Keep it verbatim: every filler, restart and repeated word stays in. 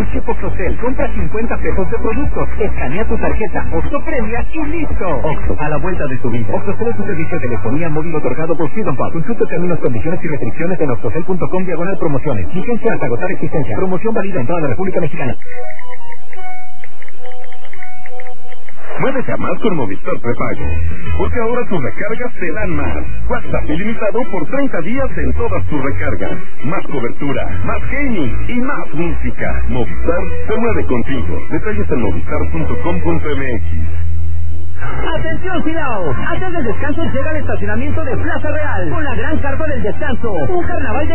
tu chip Oxocel, compra cincuenta pesos de productos, escanea tu tarjeta, Oxo Premia y listo. Oxo, a la vuelta de tu vida. Oxocel es un servicio de telefonía móvil otorgado por Freedom Pub. Consulta términos, condiciones y restricciones en oxocel punto com diagonal promociones. Vigencia hasta agotar existencia. Promoción válida en toda la República Mexicana. Muévete a más con Movistar Prepago, porque ahora tus recargas te dan más. WhatsApp ilimitado por treinta días en todas tus recargas. Más cobertura, más gaming y más música. Movistar se mueve contigo. Detalles en movistar punto com punto m x. ¡Atención, Silao! Antes del descanso llega el estacionamiento de Plaza Real con la gran carpa del descanso. Un carnaval de